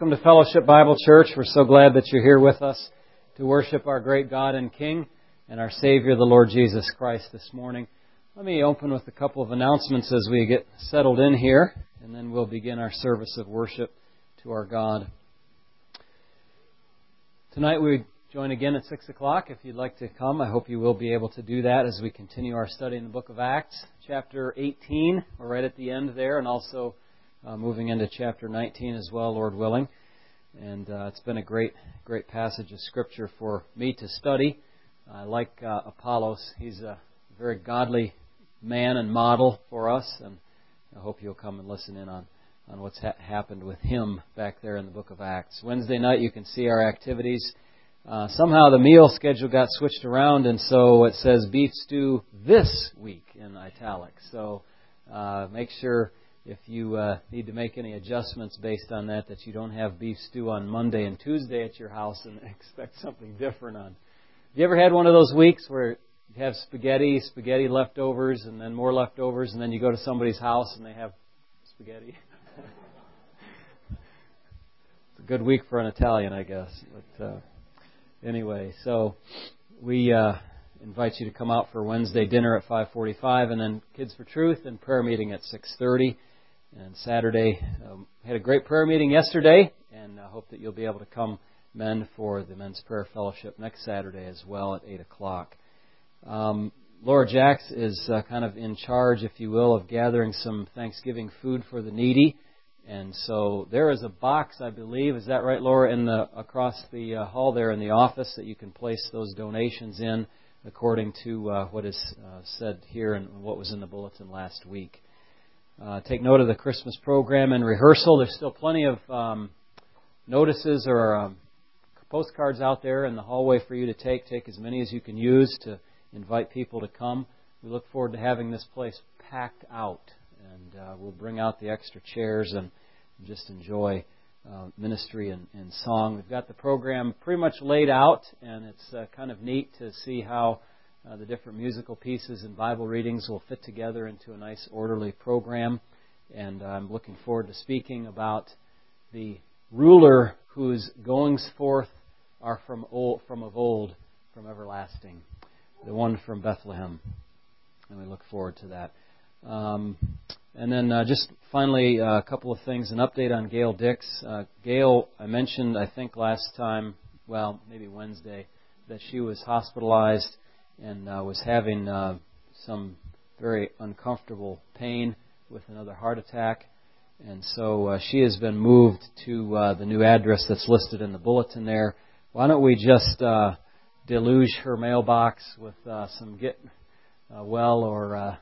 Welcome to Fellowship Bible Church. We're so glad that you're here with us to worship our great God and King and our Savior, the Lord Jesus Christ, this morning. Let me open with a couple of announcements as we get settled in here, and then we'll begin our service of worship to our God. Tonight we join again at 6 o'clock. If you'd like to come, I hope you will be able to do that as we continue our study in the book of Acts, chapter 18. We're right at the end there, and also moving into chapter 19 as well, Lord willing. And it's been a great passage of Scripture for me to study. I like Apollos. He's a very godly man and model for us, and I hope you'll come and listen in on what's happened with him back there in the book of Acts. Wednesday night you can see our activities. Somehow the meal schedule got switched around, and so it says beef stew this week in italics. So make sure if you need to make any adjustments based on that you don't have beef stew on Monday and Tuesday at your house and expect something different on. Have you ever had one of those weeks where you have spaghetti leftovers, and then more leftovers, and then you go to somebody's house and they have spaghetti? It's a good week for an Italian, I guess. But anyway, so we invite you to come out for Wednesday dinner at 5:45, and then Kids for Truth and prayer meeting at 6:30. And Saturday, had a great prayer meeting yesterday, and I hope that you'll be able to come, men, for the Men's Prayer Fellowship next Saturday as well at 8 o'clock. Laura Jacks is kind of in charge, if you will, of gathering some Thanksgiving food for the needy. And so there is a box, I believe, is that right, Laura, across the hall there in the office that you can place those donations in according to what is said here and what was in the bulletin last week. Take note of the Christmas program and rehearsal. There's still plenty of notices or postcards out there in the hallway for you to take. Take as many as you can use to invite people to come. We look forward to having this place packed out, and we'll bring out the extra chairs and just enjoy ministry and song. We've got the program pretty much laid out, and it's kind of neat to see how the different musical pieces and Bible readings will fit together into a nice orderly program. And I'm looking forward to speaking about the ruler whose goings forth are from of old, from everlasting, the one from Bethlehem. And we look forward to that. And then just finally, a couple of things. An update on Gail Dix. Gail, I mentioned, I think last time, well, maybe Wednesday, that she was hospitalized and was having some very uncomfortable pain with another heart attack. And so she has been moved to the new address that's listed in the bulletin there. Why don't we just deluge her mailbox with some get well or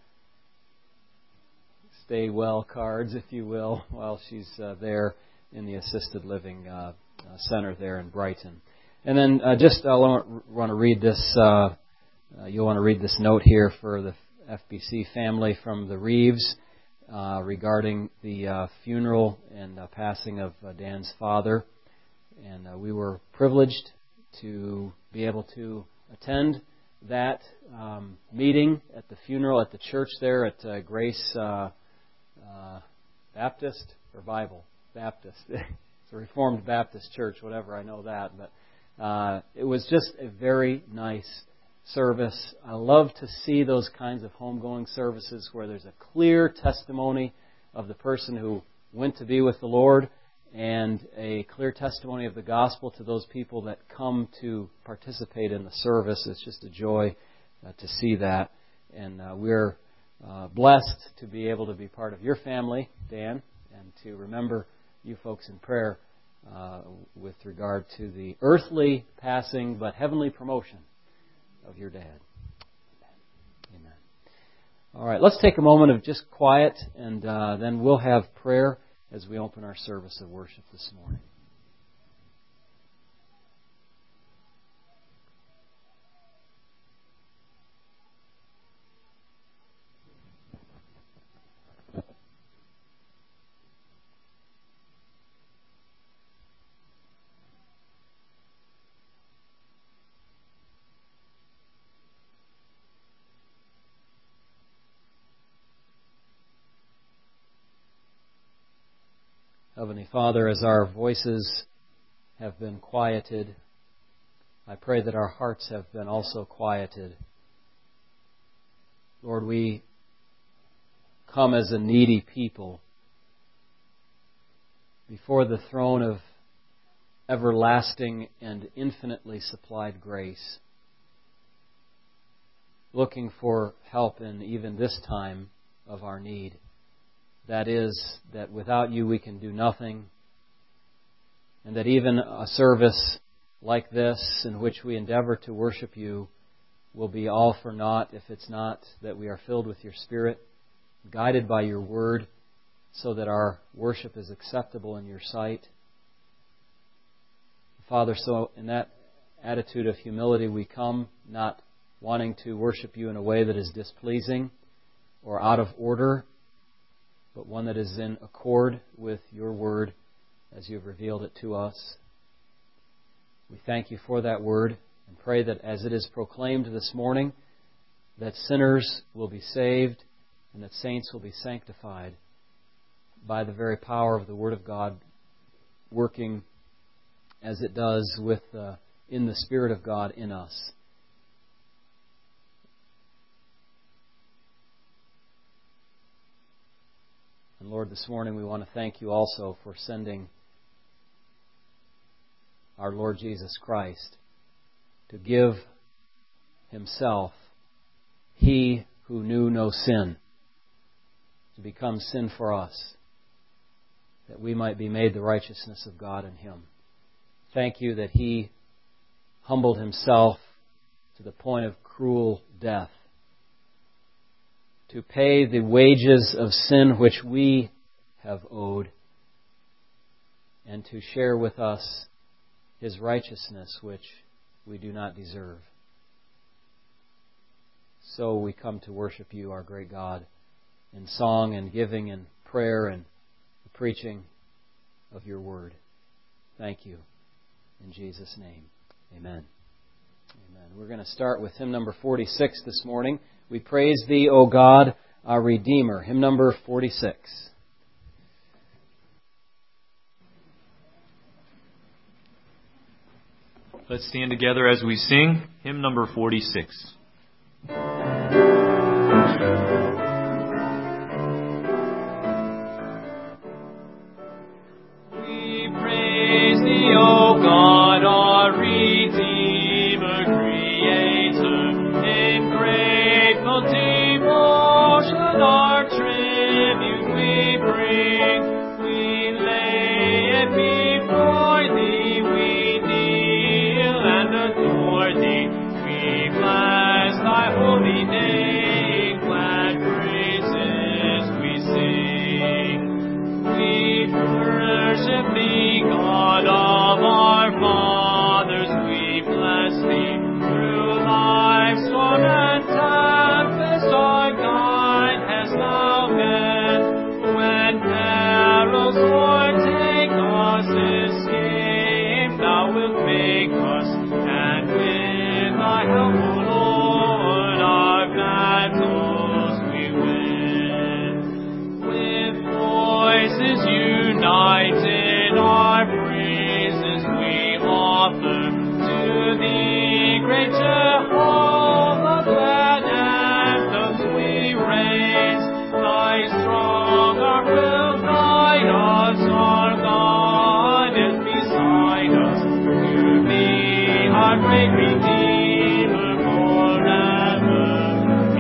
stay well cards, if you will, while she's there in the assisted living center there in Brighton. And then I want to read this. You'll want to read this note here for the FBC family from the Reeves regarding the funeral and passing of Dan's father. And we were privileged to be able to attend that meeting at the funeral at the church there at Grace Baptist or Bible Baptist. It's a Reformed Baptist church, whatever, I know that. But it was just a very nice service. I love to see those kinds of homegoing services where there's a clear testimony of the person who went to be with the Lord and a clear testimony of the gospel to those people that come to participate in the service. It's just a joy to see that. And we're blessed to be able to be part of your family, Dan, and to remember you folks in prayer with regard to the earthly passing but heavenly promotion of your dad. Amen. All right, let's take a moment of just quiet, and then we'll have prayer as we open our service of worship this morning. Heavenly Father, as our voices have been quieted, I pray that our hearts have been also quieted. Lord, we come as a needy people before the throne of everlasting and infinitely supplied grace, looking for help in even this time of our need. That is, that without you we can do nothing, and that even a service like this, in which we endeavor to worship you, will be all for naught if it's not that we are filled with your Spirit, guided by your Word, so that our worship is acceptable in your sight. Father, so in that attitude of humility we come, not wanting to worship you in a way that is displeasing or out of order, but one that is in accord with your Word as you have revealed it to us. We thank you for that Word and pray that as it is proclaimed this morning, that sinners will be saved and that saints will be sanctified by the very power of the Word of God working as it does in the Spirit of God in us. And Lord, this morning we want to thank you also for sending our Lord Jesus Christ to give Himself, He who knew no sin, to become sin for us, that we might be made the righteousness of God in Him. Thank you that He humbled Himself to the point of cruel death, to pay the wages of sin which we have owed, and to share with us His righteousness which we do not deserve. So we come to worship you, our great God, in song and giving and prayer and the preaching of your word. Thank you. In Jesus' name, amen. Amen. We're going to start with hymn number 46 this morning. We praise Thee, O God, our Redeemer. Hymn number 46. Let's stand together as we sing hymn number 46. We praise Thee, O God, our Redeemer, Creator, in grateful devotion our tribute we bring. We lay it before Thee, we kneel and adore Thee. We bless Thy holy name, glad praises we sing. We worship Thee, God of our fathers, we bless Thee. Through life's storm and tempest, our guide hast Thou been. When perils o'ertake us, escape Thou wilt make us, and with Thy help, O Lord, our battles we win. With voices united, our praises we offer to Thee, great Jehovah, glad anthems we raise. Thy strong arm will guide us, our God is beside us. To Thee, our great Redeemer, forever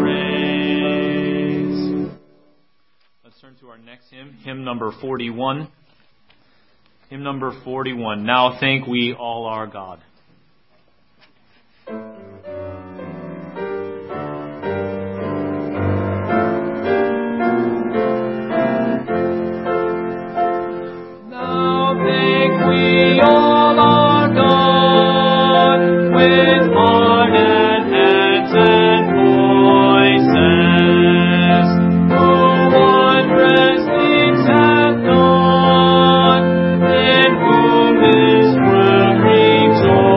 be praised. Let's turn to our next hymn, hymn number 41. Hymn number 41. Now thank we all our God. Now thank we all our God with heart and hands and voices, who wondrous things hath done, in whom this world rejoices.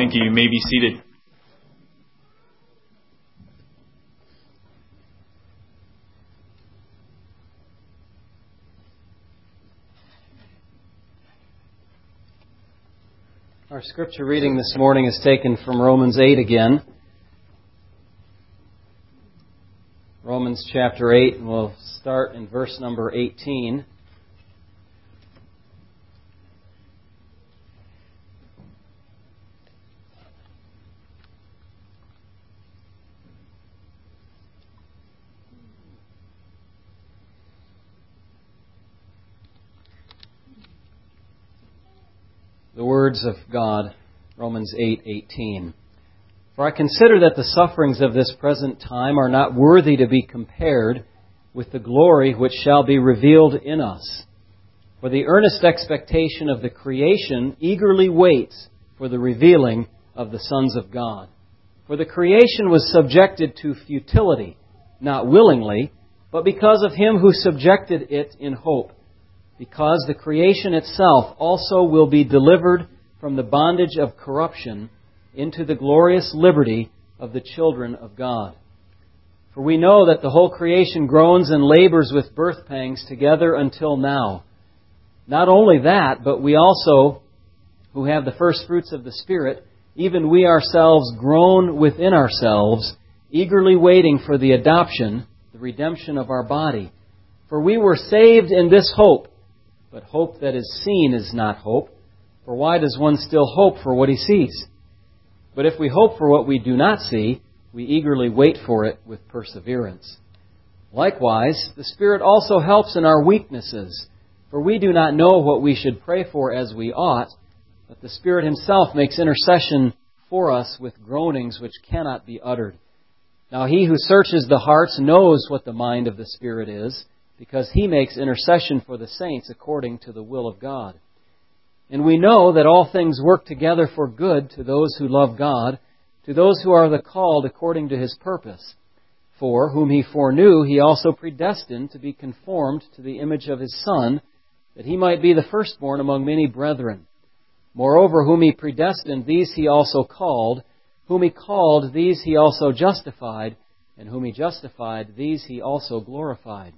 Thank you. You may be seated. Our scripture reading this morning is taken from Romans 8 again. Romans chapter 8, and we'll start in verse number 18. The words of God, Romans 8:18. For I consider that the sufferings of this present time are not worthy to be compared with the glory which shall be revealed in us. For the earnest expectation of the creation eagerly waits for the revealing of the sons of God. For the creation was subjected to futility, not willingly, but because of Him who subjected it in hope. Because the creation itself also will be delivered from the bondage of corruption into the glorious liberty of the children of God. For we know that the whole creation groans and labors with birth pangs together until now. Not only that, but we also, who have the first fruits of the Spirit, even we ourselves groan within ourselves, eagerly waiting for the adoption, the redemption of our body. For we were saved in this hope. But hope that is seen is not hope. For why does one still hope for what he sees? But if we hope for what we do not see, we eagerly wait for it with perseverance. Likewise, the Spirit also helps in our weaknesses. For we do not know what we should pray for as we ought, but the Spirit Himself makes intercession for us with groanings which cannot be uttered. Now He who searches the hearts knows what the mind of the Spirit is, because He makes intercession for the saints according to the will of God. And we know that all things work together for good to those who love God, to those who are the called according to His purpose. For whom He foreknew, He also predestined to be conformed to the image of His Son, that He might be the firstborn among many brethren. Moreover, whom He predestined, these He also called. Whom He called, these He also justified. And whom He justified, these He also glorified.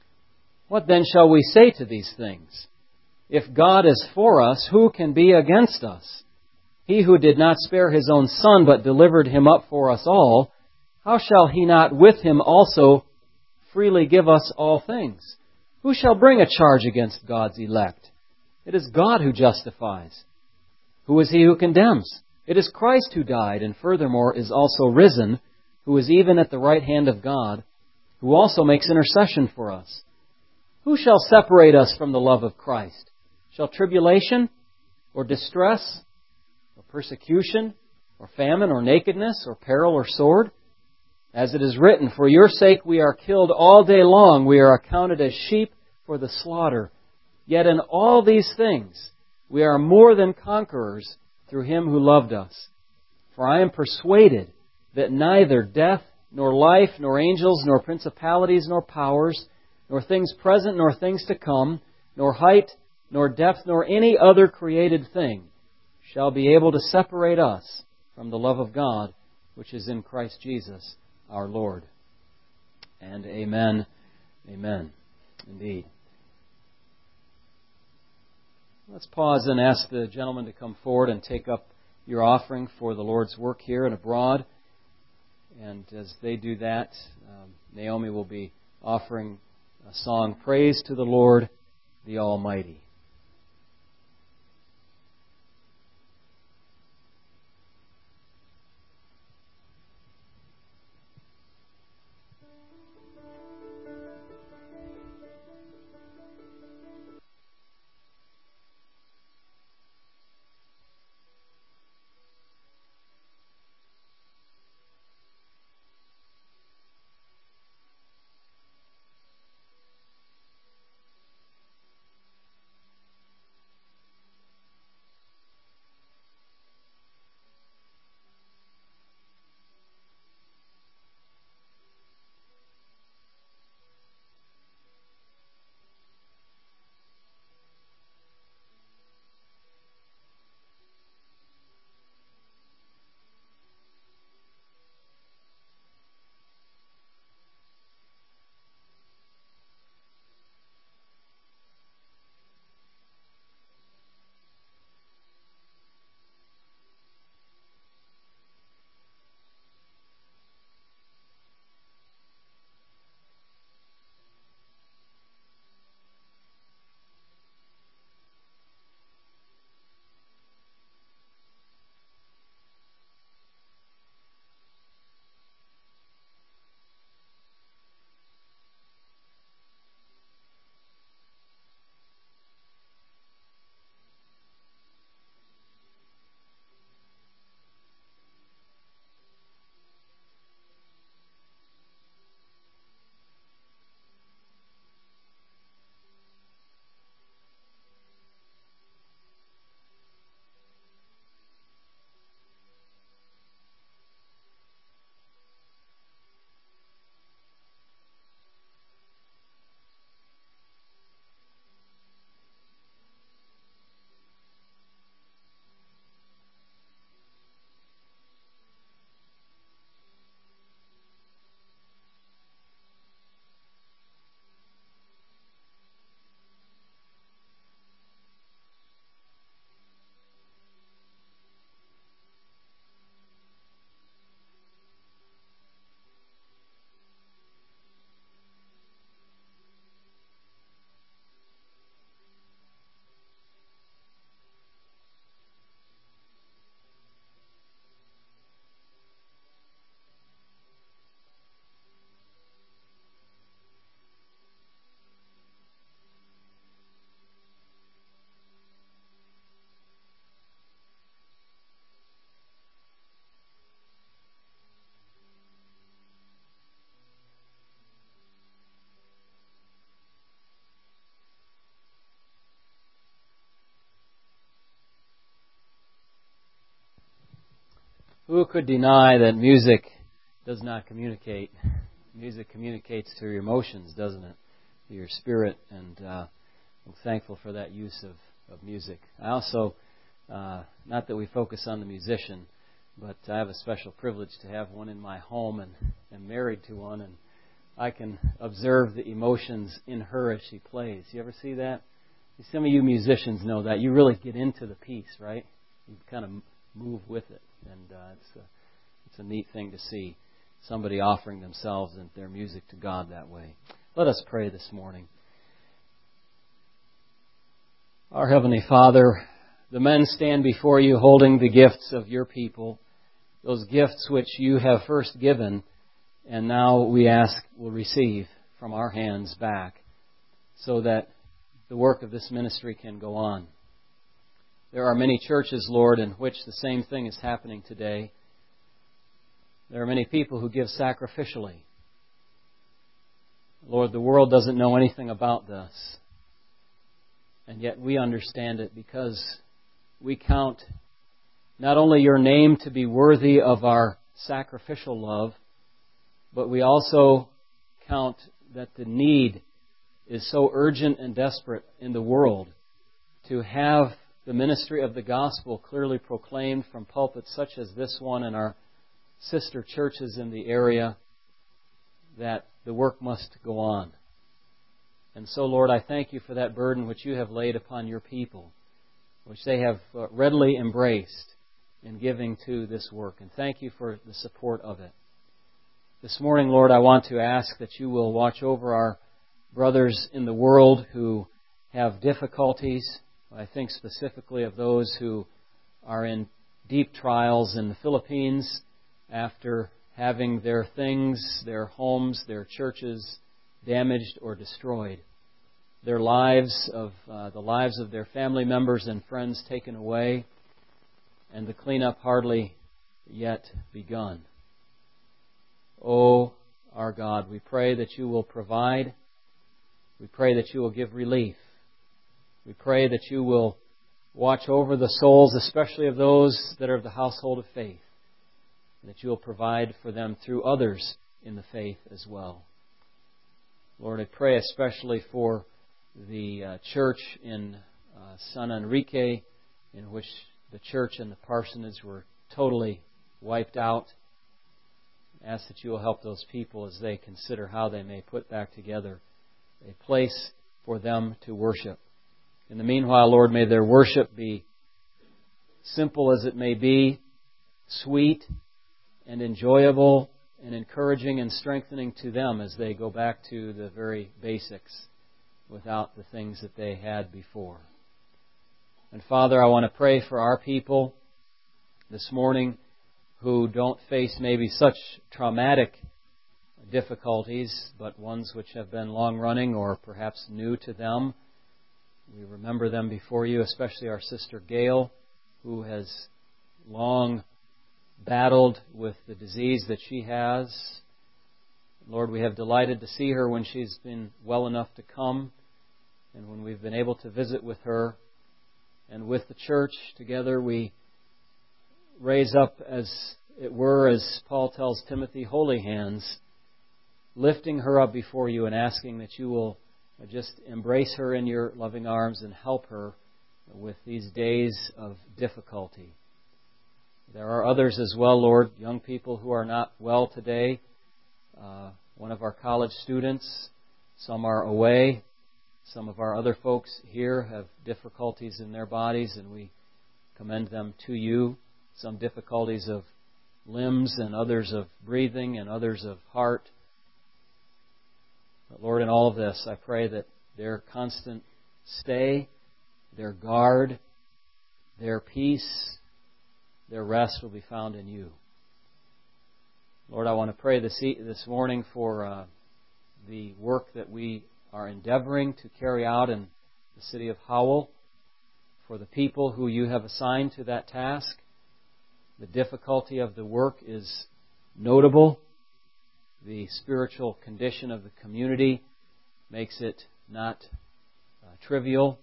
What then shall we say to these things? If God is for us, who can be against us? He who did not spare His own Son, but delivered Him up for us all, how shall He not with Him also freely give us all things? Who shall bring a charge against God's elect? It is God who justifies. Who is he who condemns? It is Christ who died, and furthermore is also risen, who is even at the right hand of God, who also makes intercession for us. Who shall separate us from the love of Christ? Shall tribulation, or distress, or persecution, or famine, or nakedness, or peril, or sword? As it is written, for your sake we are killed all day long, we are accounted as sheep for the slaughter. Yet in all these things we are more than conquerors through Him who loved us. For I am persuaded that neither death, nor life, nor angels, nor principalities, nor powers, nor things present, nor things to come, nor height, nor depth, nor any other created thing shall be able to separate us from the love of God, which is in Christ Jesus our Lord. And amen. Amen. Indeed. Let's pause and ask the gentlemen to come forward and take up your offering for the Lord's work here and abroad. And as they do that, Naomi will be offering a song, Praise to the Lord, the Almighty. Who could deny that music does not communicate? Music communicates to your emotions, doesn't it? To your spirit, and I'm thankful for that use of music. I also, not that we focus on the musician, but I have a special privilege to have one in my home and am married to one, and I can observe the emotions in her as she plays. You ever see that? Some of you musicians know that. You really get into the piece, right? You kind of move with it. And it's a neat thing to see somebody offering themselves and their music to God that way. Let us pray this morning. Our Heavenly Father, the men stand before you holding the gifts of your people, those gifts which you have first given, and now we ask will receive from our hands back, so that the work of this ministry can go on. There are many churches, Lord, in which the same thing is happening today. There are many people who give sacrificially. Lord, the world doesn't know anything about this. And yet we understand it because we count not only your name to be worthy of our sacrificial love, but we also count that the need is so urgent and desperate in the world to have the ministry of the gospel clearly proclaimed from pulpits such as this one and our sister churches in the area, that the work must go on. And so, Lord, I thank you for that burden which you have laid upon your people, which they have readily embraced in giving to this work. And thank you for the support of it. This morning, Lord, I want to ask that you will watch over our brothers in the world who have difficulties. I think specifically of those who are in deep trials in the Philippines after having their things, their homes, their churches damaged or destroyed. Their lives, the lives of their family members and friends taken away, and the cleanup hardly yet begun. Oh, our God, we pray that you will provide. We pray that you will give relief. We pray that you will watch over the souls, especially of those that are of the household of faith, and that you will provide for them through others in the faith as well. Lord, I pray especially for the church in San Enrique, in which the church and the parsonage were totally wiped out. I ask that you will help those people as they consider how they may put back together a place for them to worship. In the meanwhile, Lord, may their worship be simple as it may be, sweet and enjoyable and encouraging and strengthening to them as they go back to the very basics without the things that they had before. And Father, I want to pray for our people this morning who don't face maybe such traumatic difficulties, but ones which have been long-running or perhaps new to them. We remember them before you, especially our sister Gail, who has long battled with the disease that she has. Lord, we have delighted to see her when she's been well enough to come, and when we've been able to visit with her. And with the church together, we raise up, as it were, as Paul tells Timothy, holy hands, lifting her up before you and asking that you will just embrace her in your loving arms and help her with these days of difficulty. There are others as well, Lord, young people who are not well today. One of our college students, some are away. Some of our other folks here have difficulties in their bodies, and we commend them to you. Some difficulties of limbs and others of breathing and others of heart. But Lord, in all of this, I pray that their constant stay, their guard, their peace, their rest will be found in you. Lord, I want to pray this morning for the work that we are endeavoring to carry out in the city of Howell, for the people who you have assigned to that task. The difficulty of the work is notable. The spiritual condition of the community makes it not trivial,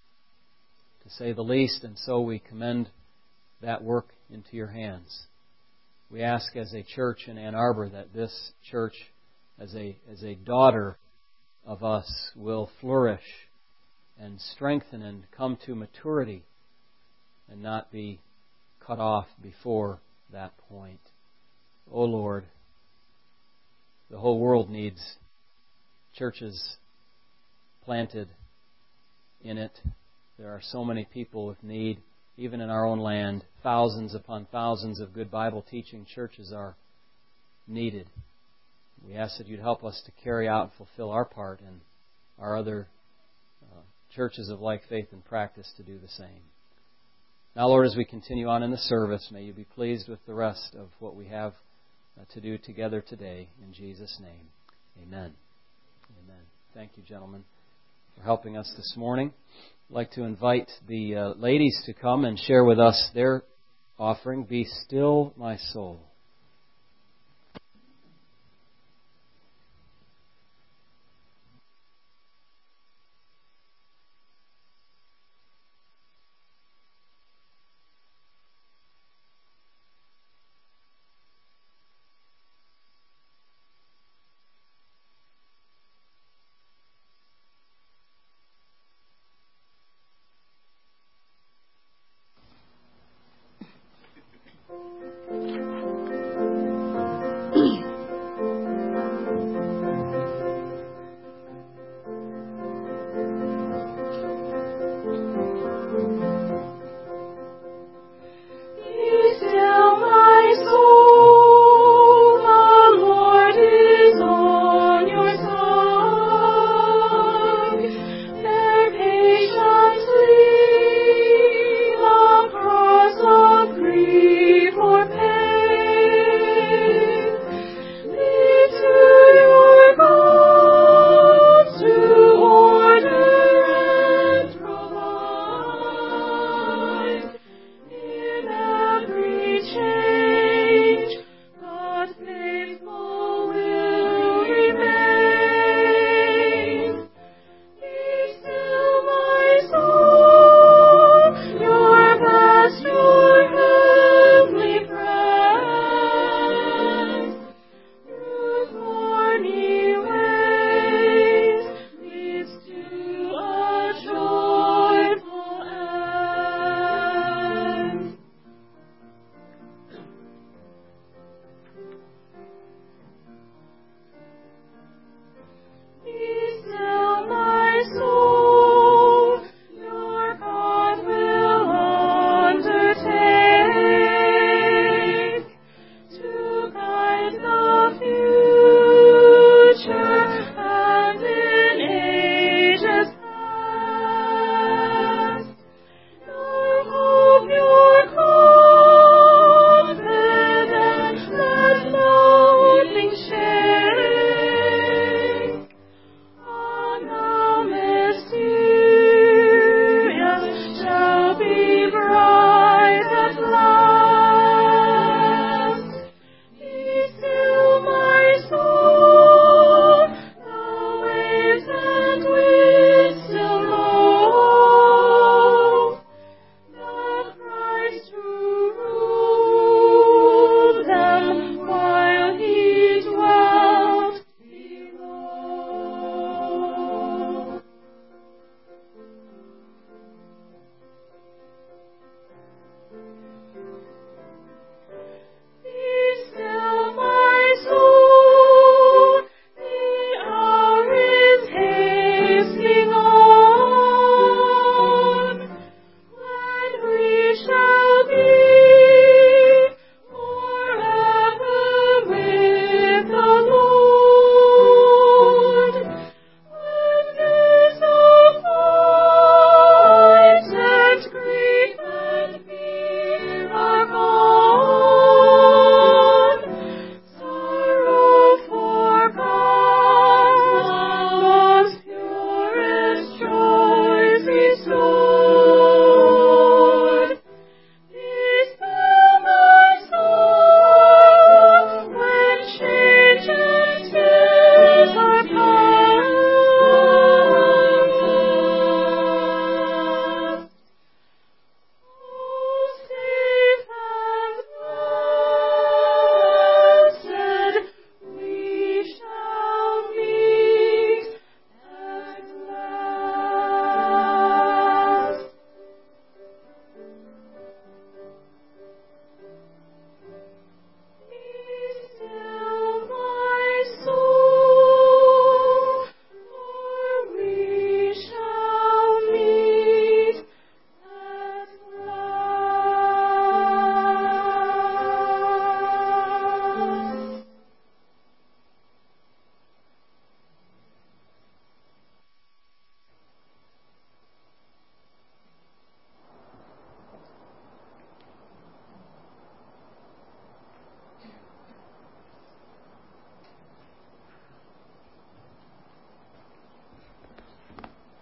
to say the least, and so we commend that work into your hands. We ask as a church in Ann Arbor that this church, as a daughter of us, will flourish and strengthen and come to maturity and not be cut off before that point. O Lord, the whole world needs churches planted in it. There are so many people with need, even in our own land. Thousands upon thousands of good Bible teaching churches are needed. We ask that you'd help us to carry out and fulfill our part, and our other churches of like faith and practice to do the same. Now, Lord, as we continue on in the service, may you be pleased with the rest of what we have to do together today. In Jesus' name, amen. Amen. Thank you, gentlemen, for helping us this morning. I'd like to invite the ladies to come and share with us their offering, Be Still My Soul.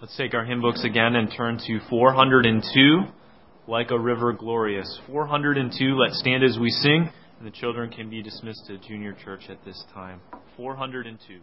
Let's take our hymn books again and turn to 402, Like a River Glorious. 402, let's stand as we sing, and the children can be dismissed to junior church at this time. 402.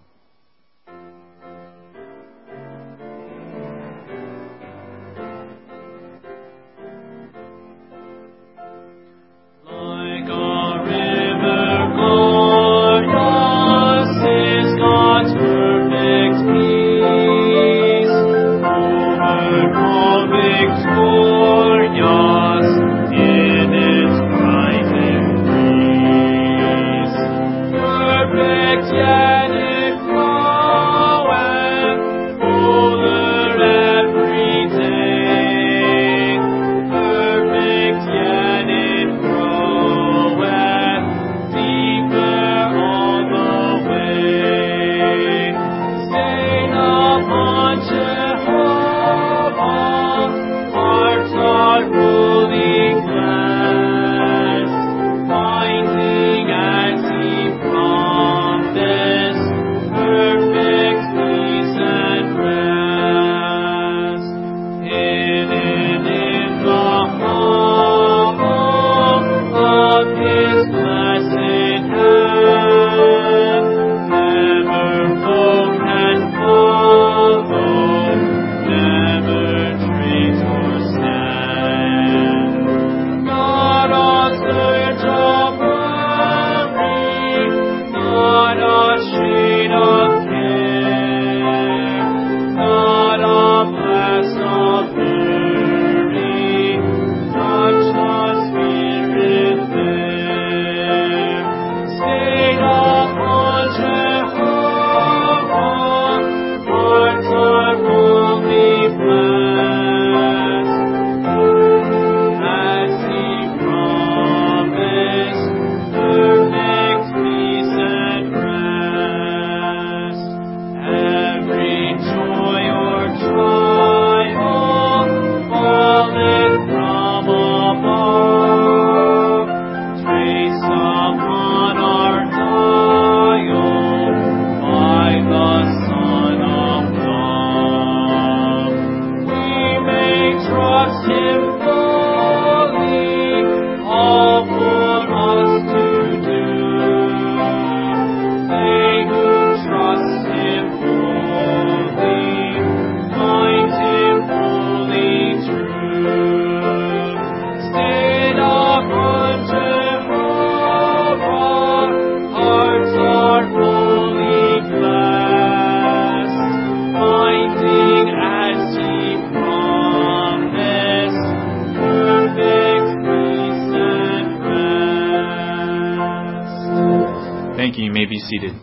Be seated.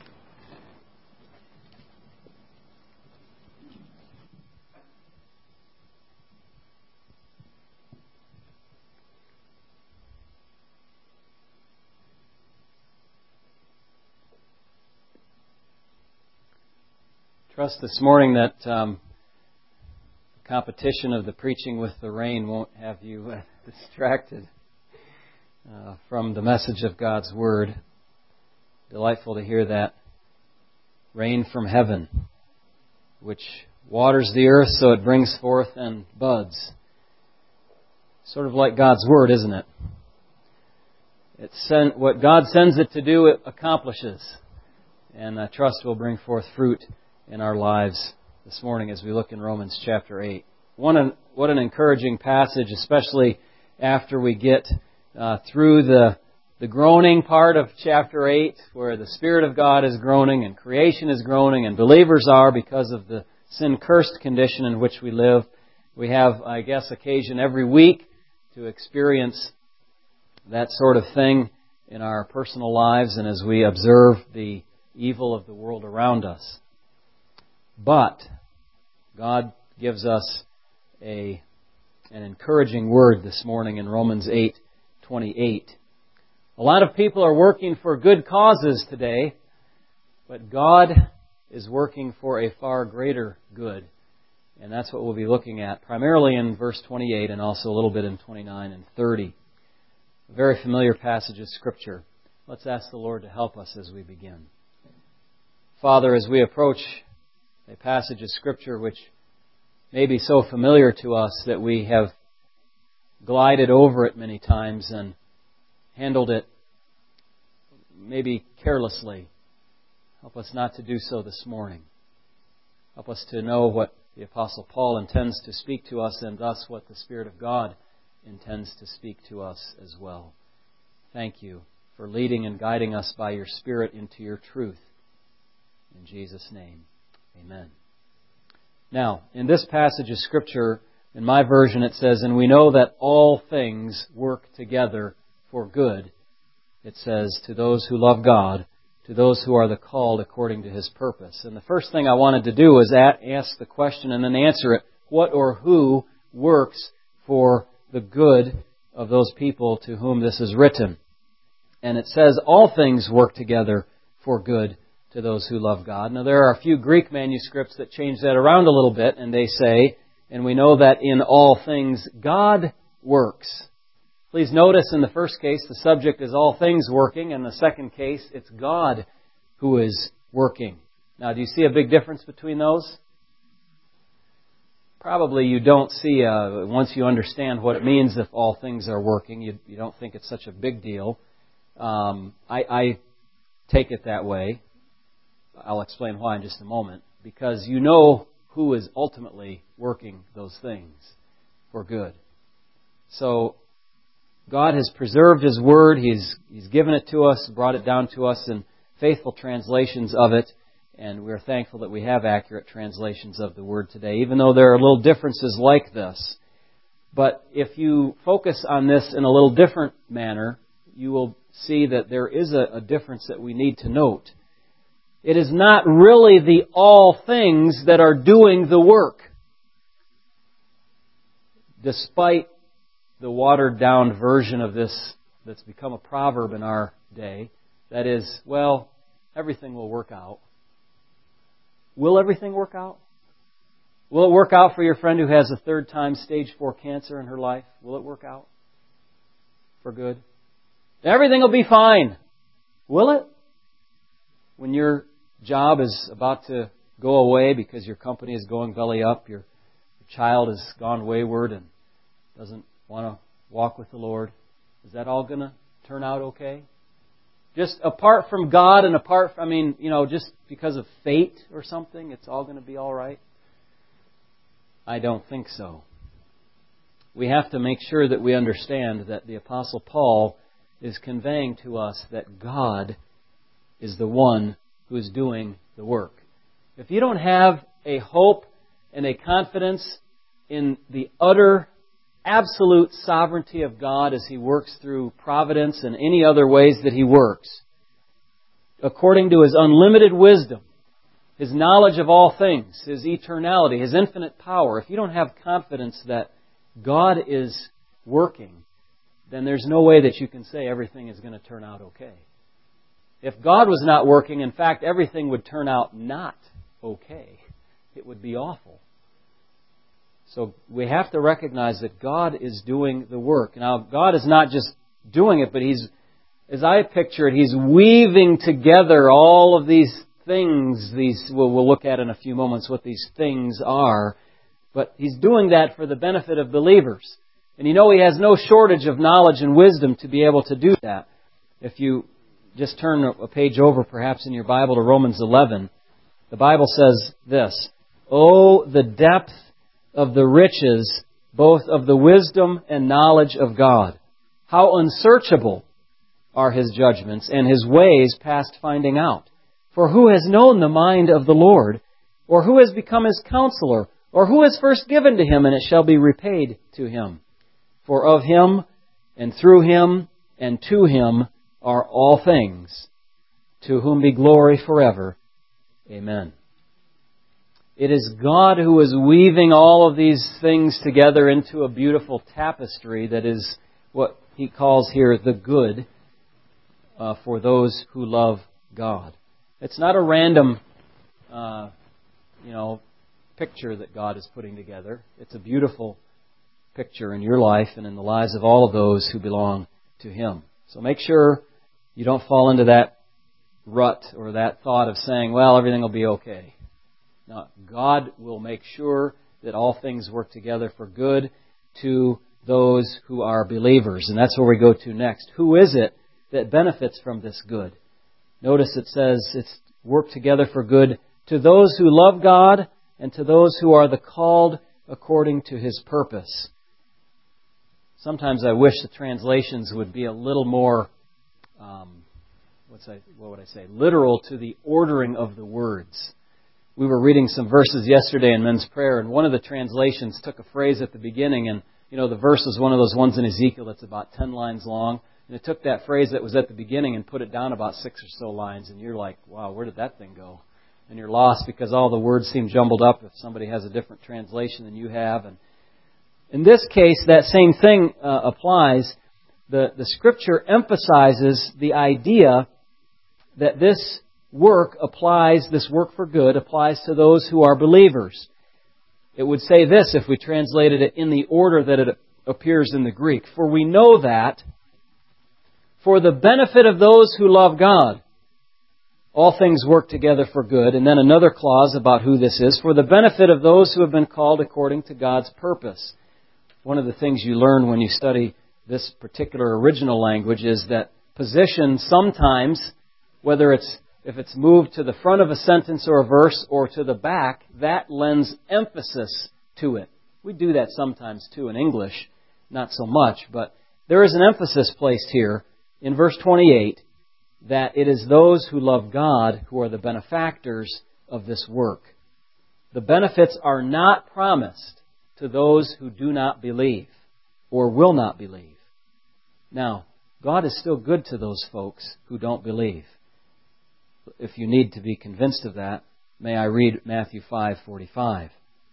Trust this morning that competition of the preaching with the rain won't have you distracted from the message of God's Word. Delightful to hear that. Rain from heaven, which waters the earth so it brings forth and buds. Sort of like God's Word, isn't it? What God sends it to do, it accomplishes. And I trust will bring forth fruit in our lives this morning as we look in Romans chapter 8. What an encouraging passage, especially after we get through the groaning part of chapter 8, where the Spirit of God is groaning and creation is groaning and believers are because of the sin-cursed condition in which we live. We have, I guess, occasion every week to experience that sort of thing in our personal lives and as we observe the evil of the world around us. But God gives us an encouraging word this morning in Romans 8:28. A lot of people are working for good causes today, but God is working for a far greater good. And that's what we'll be looking at, primarily in verse 28 and also a little bit in 29 and 30. A very familiar passage of Scripture. Let's ask the Lord to help us as we begin. Father, as we approach a passage of Scripture which maybe so familiar to us that we have glided over it many times and handled it maybe carelessly. Help us not to do so this morning. Help us to know what the Apostle Paul intends to speak to us, and thus what the Spirit of God intends to speak to us as well. Thank you for leading and guiding us by your Spirit into your truth. In Jesus' name, amen. Now, in this passage of Scripture, in my version it says, "And we know that all things work together for good." It says, "to those who love God, to those who are the called according to His purpose." And the first thing I wanted to do was ask the question and then answer it. What or who works for the good of those people to whom this is written? And it says, all things work together for good to those who love God. Now, there are a few Greek manuscripts that change that around a little bit, and they say, "And we know that in all things God works." Please notice in the first case, the subject is all things working. In the second case, it's God who is working. Now, do you see a big difference between those? Probably you don't see, once you understand what it means if all things are working, you don't think it's such a big deal. I take it that way. I'll explain why in just a moment. Because you know who is ultimately working those things for good. So, God has preserved His Word. He's given it to us, brought it down to us in faithful translations of it. And we're thankful that we have accurate translations of the Word today, even though there are little differences like this. But if you focus on this in a little different manner, you will see that there is a difference that we need to note. It is not really the all things that are doing the work. Despite the watered-down version of this that's become a proverb in our day, that is, well, everything will work out. Will everything work out? Will it work out for your friend who has a third-time stage 4 cancer in her life? Will it work out for good? Everything will be fine. Will it? When your job is about to go away because your company is going belly up, your child has gone wayward and doesn't want to walk with the Lord, is that all going to turn out okay? Just apart from God and apart from, just because of fate or something, it's all going to be all right? I don't think so. We have to make sure that we understand that the Apostle Paul is conveying to us that God is the one who is doing the work. If you don't have a hope and a confidence in the utter, absolute sovereignty of God as He works through providence and any other ways that He works, according to His unlimited wisdom, His knowledge of all things, His eternality, His infinite power, if you don't have confidence that God is working, then there's no way that you can say everything is going to turn out okay. If God was not working, in fact, everything would turn out not okay. It would be awful. So we have to recognize that God is doing the work. Now, God is not just doing it, but He's, as I picture it, He's weaving together all of these things. We'll look at in a few moments what these things are. But He's doing that for the benefit of believers. And He has no shortage of knowledge and wisdom to be able to do that. If you just turn a page over, perhaps in your Bible, to Romans 11, the Bible says this, "Oh, the depth of the riches, both of the wisdom and knowledge of God. How unsearchable are His judgments, and His ways past finding out. For who has known the mind of the Lord? Or who has become His counselor? Or who has first given to Him, and it shall be repaid to Him? For of Him, and through Him, and to Him are all things, to whom be glory forever. Amen." It is God who is weaving all of these things together into a beautiful tapestry that is what He calls here the good for those who love God. It's not a random, picture that God is putting together. It's a beautiful picture in your life and in the lives of all of those who belong to Him. So make sure you don't fall into that rut or that thought of saying, well, everything will be okay. Now, God will make sure that all things work together for good to those who are believers. And that's where we go to next. Who is it that benefits from this good? Notice it says it's worked together for good to those who love God and to those who are the called according to His purpose. Sometimes I wish the translations would be a little more, literal to the ordering of the words. We were reading some verses yesterday in men's prayer, and one of the translations took a phrase at the beginning, and the verse is one of those ones in Ezekiel that's about 10 lines long, and it took that phrase that was at the beginning and put it down about 6 or so lines, and you're like, wow, where did that thing go? And you're lost because all the words seem jumbled up if somebody has a different translation than you have. And in this case, that same thing applies. The Scripture emphasizes the idea that this work for good applies to those who are believers. It would say this if we translated it in the order that it appears in the Greek. For we know that for the benefit of those who love God, all things work together for good. And then another clause about who this is. For the benefit of those who have been called according to God's purpose. One of the things you learn when you study this particular original language is that position sometimes, if it's moved to the front of a sentence or a verse or to the back, that lends emphasis to it. We do that sometimes too in English, not so much, but there is an emphasis placed here in verse 28 that it is those who love God who are the benefactors of this work. The benefits are not promised to those who do not believe or will not believe. Now, God is still good to those folks who don't believe. If you need to be convinced of that, may I read Matthew 5:45.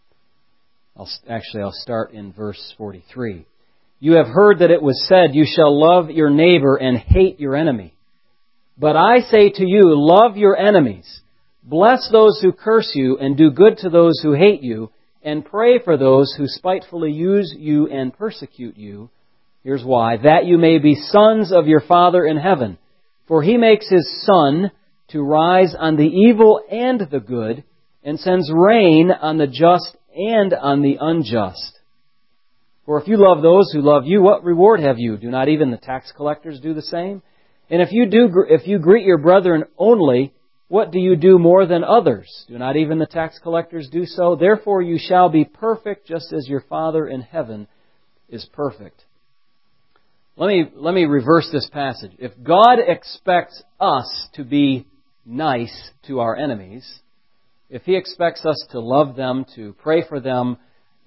I'll start in verse 43. You have heard that it was said, you shall love your neighbor and hate your enemy. But I say to you, love your enemies. Bless those who curse you and do good to those who hate you, and pray for those who spitefully use you and persecute you. Here's why. That you may be sons of your Father in heaven. For He makes His sun to rise on the evil and the good, and sends rain on the just and on the unjust. For if you love those who love you, what reward have you? Do not even the tax collectors do the same? And if you greet your brethren only, what do you do more than others? Do not even the tax collectors do so? Therefore you shall be perfect, just as your Father in heaven is perfect. Let me reverse this passage. If God expects us to be nice to our enemies, if He expects us to love them, to pray for them,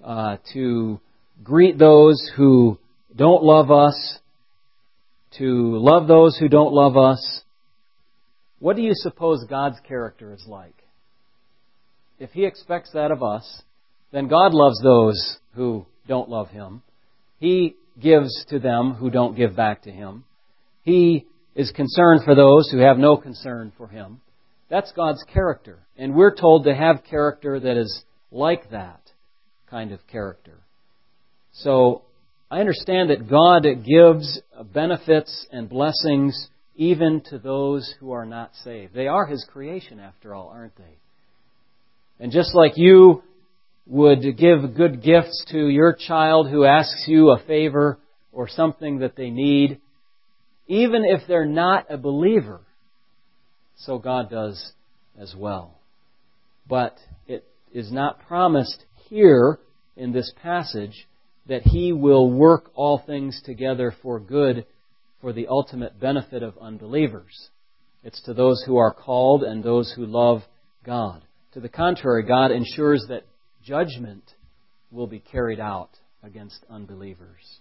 to greet those who don't love us, to love those who don't love us, what do you suppose God's character is like? If He expects that of us, then God loves those who don't love Him. He gives to them who don't give back to Him. He is concerned for those who have no concern for Him. That's God's character. And we're told to have character that is like that kind of character. So I understand that God gives benefits and blessings even to those who are not saved. They are His creation, after all, aren't they? And just like you would give good gifts to your child who asks you a favor or something that they need, even if they're not a believer, so God does as well. But it is not promised here in this passage that He will work all things together for good for the ultimate benefit of unbelievers. It's to those who are called and those who love God. To the contrary, God ensures that judgment will be carried out against unbelievers.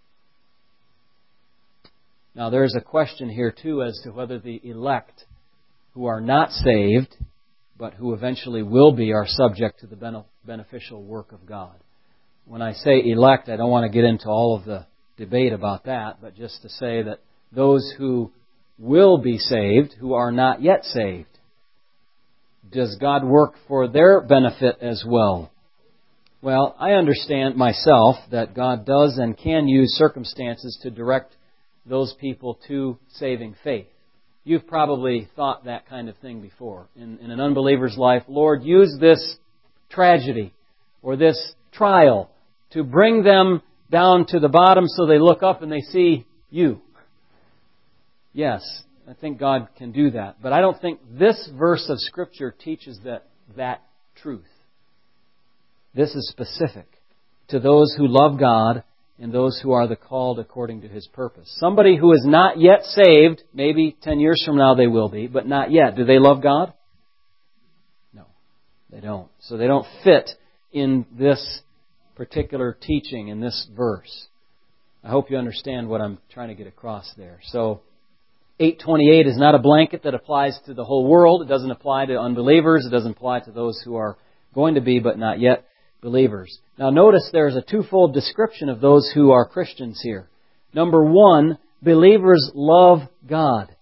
Now, there is a question here, too, as to whether the elect who are not saved, but who eventually will be, are subject to the beneficial work of God. When I say elect, I don't want to get into all of the debate about that, but just to say that those who will be saved, who are not yet saved, does God work for their benefit as well? Well, I understand myself that God does and can use circumstances to direct those people to saving faith. You've probably thought that kind of thing before. In an unbeliever's life, Lord, use this tragedy or this trial to bring them down to the bottom so they look up and they see you. Yes, I think God can do that. But I don't think this verse of Scripture teaches that truth. This is specific to those who love God and those who are the called according to His purpose. Somebody who is not yet saved, maybe 10 years from now they will be, but not yet. Do they love God? No, they don't. So they don't fit in this particular teaching in this verse. I hope you understand what I'm trying to get across there. So 8:28 is not a blanket that applies to the whole world. It doesn't apply to unbelievers. It doesn't apply to those who are going to be but not yet believers. Now notice there's a twofold description of those who are Christians here. Number one, believers love God.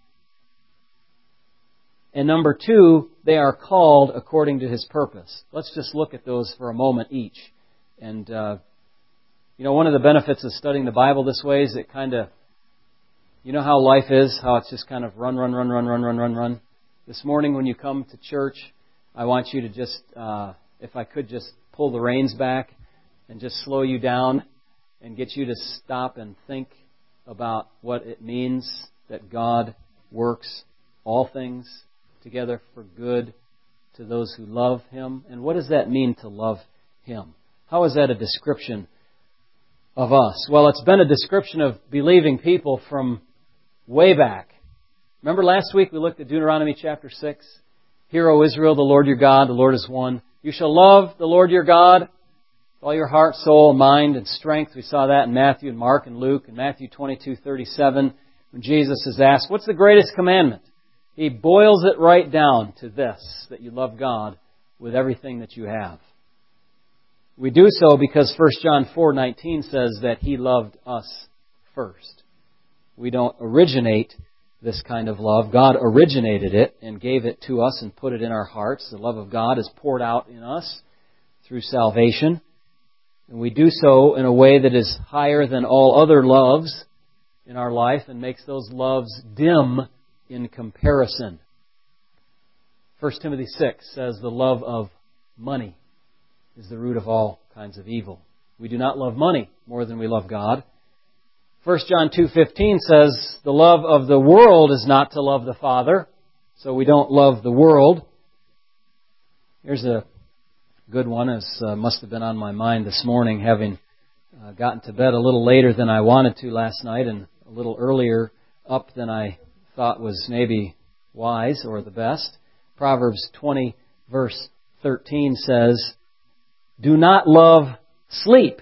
And number two, they are called according to His purpose. Let's just look at those for a moment each. And, one of the benefits of studying the Bible this way is it kind of, you know how life is, how it's just kind of run. This morning when you come to church, I want you to just, if I could just pull the reins back and just slow you down and get you to stop and think about what it means that God works all things together for good to those who love Him. And what does that mean to love Him? How is that a description of us? Well, it's been a description of believing people from way back. Remember last week we looked at Deuteronomy chapter 6? Hear, O Israel, the Lord your God, the Lord is one. You shall love the Lord your God with all your heart, soul, mind, and strength. We saw that in Matthew and Mark and Luke. In Matthew 22:37, when Jesus is asked, what's the greatest commandment? He boils it right down to this, that you love God with everything that you have. We do so because 1 John 4:19 says that He loved us first. We don't originate this kind of love. God originated it and gave it to us and put it in our hearts. The love of God is poured out in us through salvation. And we do so in a way that is higher than all other loves in our life and makes those loves dim in comparison. 1 Timothy 6 says the love of money is the root of all kinds of evil. We do not love money more than we love God. 1 John 2:15 says the love of the world is not to love the Father, so we don't love the world. Here's a good one, as must have been on my mind this morning, having gotten to bed a little later than I wanted to last night and a little earlier up than I thought was maybe wise or the best. Proverbs 20 verse 13 says, do not love sleep,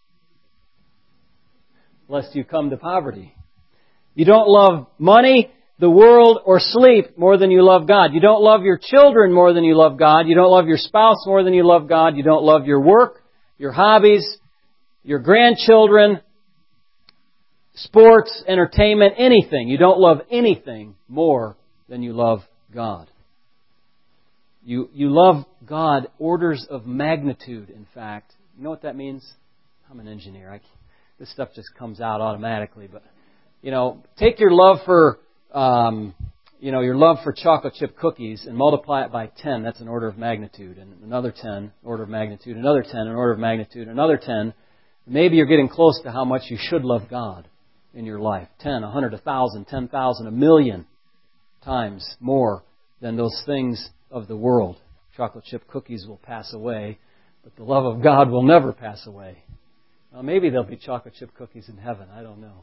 lest you come to poverty. You don't love money, the world, or sleep more than you love God. You don't love your children more than you love God. You don't love your spouse more than you love God. You don't love your work, your hobbies, your grandchildren, sports, entertainment, anything. You don't love anything more than you love God. You love God orders of magnitude, in fact. You know what that means? I'm an engineer. This stuff just comes out automatically. But, take your love for, your love for chocolate chip cookies and multiply it by 10. That's an order of magnitude. And another 10, order of magnitude. Another 10, an order of magnitude. Another 10. Maybe you're getting close to how much you should love God in your life. 10, 100, 1,000, 10,000, 1,000,000 times more than those things of the world. Chocolate chip cookies will pass away, but the love of God will never pass away. Well, maybe there'll be chocolate chip cookies in heaven. I don't know.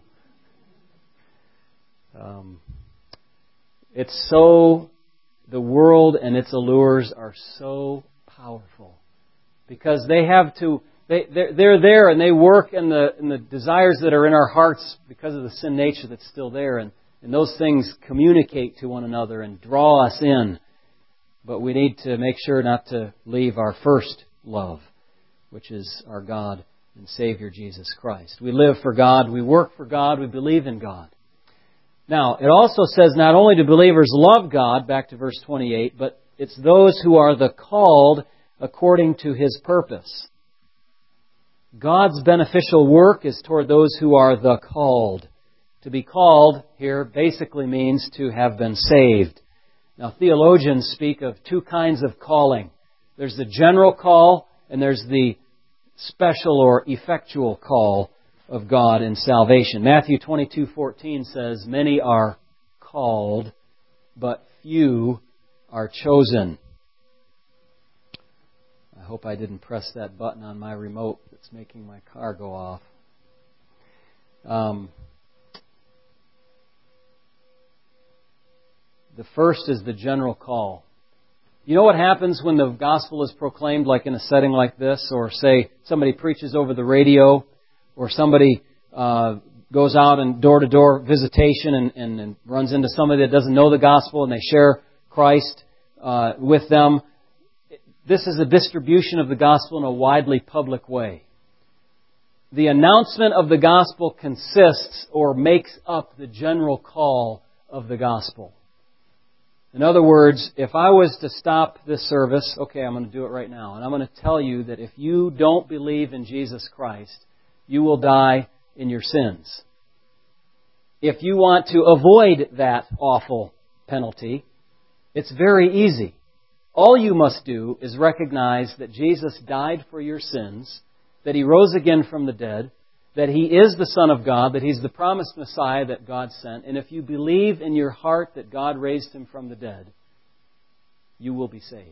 The world and its allures are so powerful because they're there and they work in the desires that are in our hearts because of the sin nature that's still there, and those things communicate to one another and draw us in. But we need to make sure not to leave our first love, which is our God and Savior Jesus Christ. We live for God, we work for God, we believe in God. Now, it also says not only do believers love God, back to verse 28, but it's those who are the called according to His purpose. God's beneficial work is toward those who are the called. To be called here basically means to have been saved. Now, theologians speak of two kinds of calling. There's the general call and there's the special or effectual call of God in salvation. Matthew 22:14 says, "Many are called, but few are chosen." I hope I didn't press that button on my remote that's making my car go off. The first is the general call. You know what happens when the gospel is proclaimed, like in a setting like this, or say somebody preaches over the radio, or somebody goes out and door-to-door visitation and runs into somebody that doesn't know the gospel and they share Christ with them. This is a distribution of the gospel in a widely public way. The announcement of the gospel consists or makes up the general call of the gospel. In other words, if I was to stop this service, okay, I'm going to do it right now, and I'm going to tell you that if you don't believe in Jesus Christ, you will die in your sins. If you want to avoid that awful penalty, it's very easy. All you must do is recognize that Jesus died for your sins, that He rose again from the dead, that He is the Son of God, that He's the promised Messiah that God sent, and if you believe in your heart that God raised Him from the dead, you will be saved.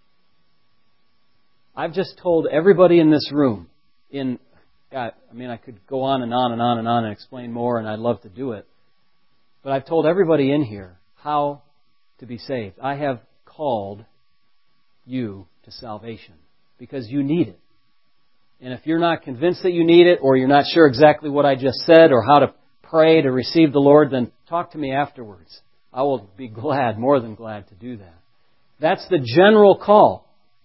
I've just told everybody in this room, I could go on and on and on and on and explain more, and I'd love to do it, but I've told everybody in here how to be saved. I have called you to salvation because you need it. And if you're not convinced that you need it, or you're not sure exactly what I just said, or how to pray to receive the Lord, then talk to me afterwards. I will be glad, more than glad, to do that. That's the general call.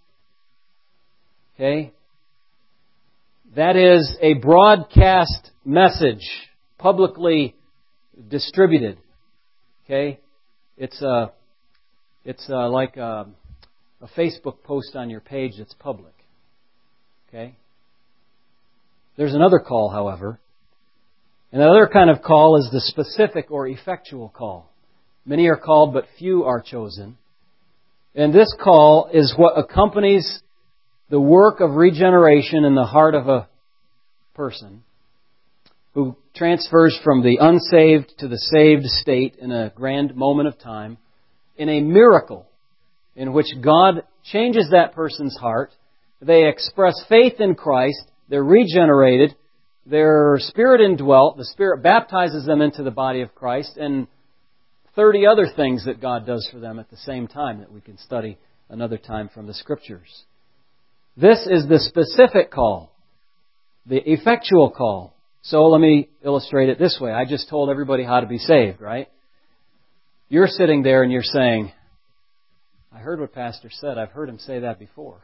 Okay? That is a broadcast message, publicly distributed. Okay? It's like a Facebook post on your page that's public. Okay? There's another call, however. And another kind of call is the specific or effectual call. Many are called, but few are chosen. And this call is what accompanies the work of regeneration in the heart of a person who transfers from the unsaved to the saved state in a grand moment of time, in a miracle in which God changes that person's heart. They express faith in Christ. They're regenerated. They're Spirit indwelt. The Spirit baptizes them into the body of Christ, and 30 other things that God does for them at the same time that we can study another time from the Scriptures. This is the specific call, the effectual call. So let me illustrate it this way. I just told everybody how to be saved, right? You're sitting there and you're saying, I heard what Pastor said. I've heard him say that before.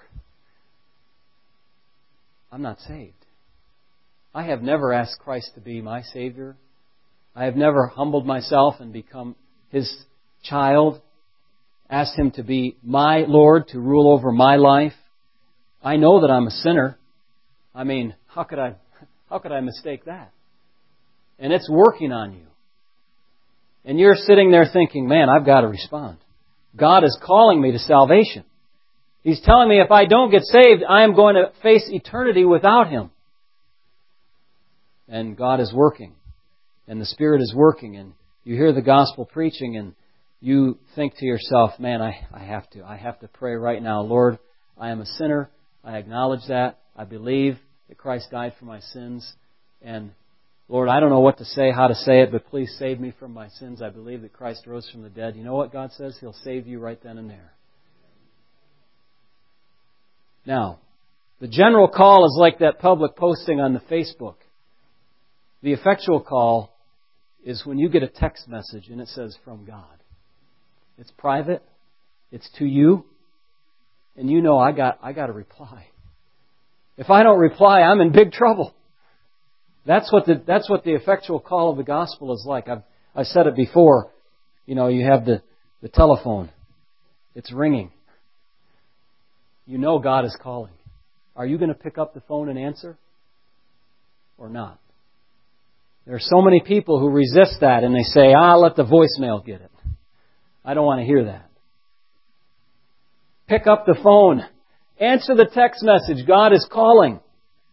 I'm not saved. I have never asked Christ to be my Savior. I have never humbled myself and become His child, asked Him to be my Lord, to rule over my life. I know that I'm a sinner. I mean, how could I mistake that? And it's working on you. And you're sitting there thinking, man, I've got to respond. God is calling me to salvation. He's telling me if I don't get saved, I am going to face eternity without Him. And God is working. And the Spirit is working. And you hear the gospel preaching and you think to yourself, man, I have to pray right now. Lord, I am a sinner. I acknowledge that. I believe that Christ died for my sins. And Lord, I don't know what to say, how to say it, but please save me from my sins. I believe that Christ rose from the dead. You know what God says? He'll save you right then and there. Now, the general call is like that public posting on the Facebook. The effectual call is when you get a text message and it says from God. It's private. It's to you. And you know I got to reply. If I don't reply, I'm in big trouble. That's what the effectual call of the gospel is like. I've said it before. You know, you have the telephone. It's ringing. You know God is calling. Are you going to pick up the phone and answer? Or not? There are so many people who resist that and they say, let the voicemail get it. I don't want to hear that. Pick up the phone. Answer the text message. God is calling.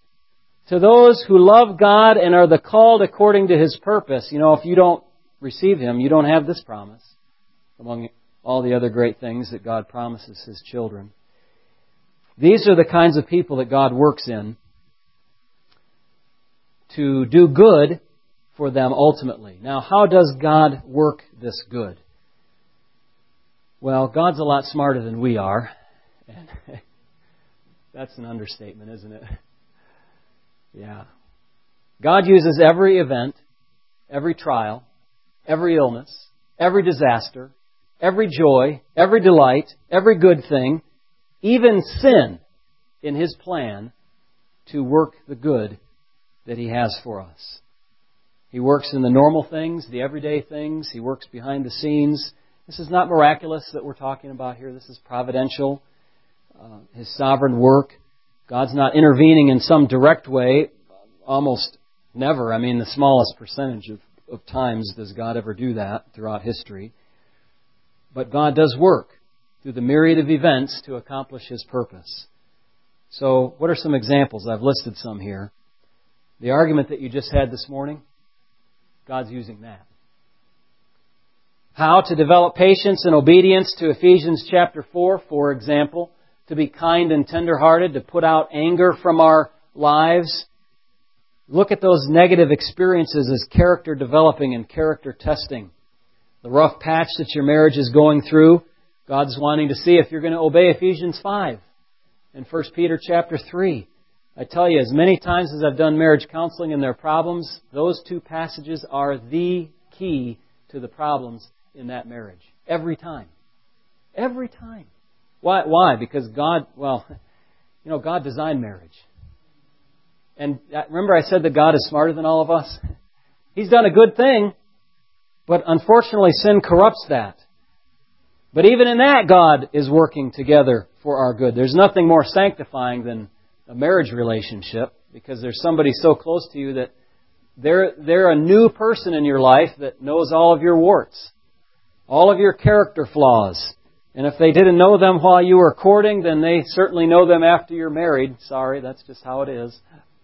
To those who love God and are the called according to His purpose. You know, if you don't receive Him, you don't have this promise, among all the other great things that God promises His children. These are the kinds of people that God works in to do good for them ultimately. Now, how does God work this good? Well, God's a lot smarter than we are. And that's an understatement, isn't it? Yeah. God uses every event, every trial, every illness, every disaster, every joy, every delight, every good thing, even sin, in His plan to work the good that He has for us. He works in the normal things, the everyday things. He works behind the scenes. This is not miraculous that we're talking about here. This is providential, His sovereign work. God's not intervening in some direct way, almost never. I mean, the smallest percentage of times does God ever do that throughout history. But God does work through the myriad of events to accomplish His purpose. So, what are some examples? I've listed some here. The argument that you just had this morning, God's using that. How to develop patience and obedience to Ephesians chapter 4, for example. To be kind and tender-hearted, to put out anger from our lives. Look at those negative experiences as character developing and character testing. The rough patch that your marriage is going through, God's wanting to see if you're going to obey Ephesians 5 and 1 Peter chapter 3. I tell you, as many times as I've done marriage counseling and their problems, those two passages are the key to the problems in that marriage. Every time. Every time. Why? Because God designed marriage. And remember I said that God is smarter than all of us? He's done a good thing, but unfortunately sin corrupts that. But even in that, God is working together for our good. There's nothing more sanctifying than a marriage relationship, because there's somebody so close to you that they're a new person in your life that knows all of your warts, all of your character flaws. And if they didn't know them while you were courting, then they certainly know them after you're married. Sorry, that's just how it is.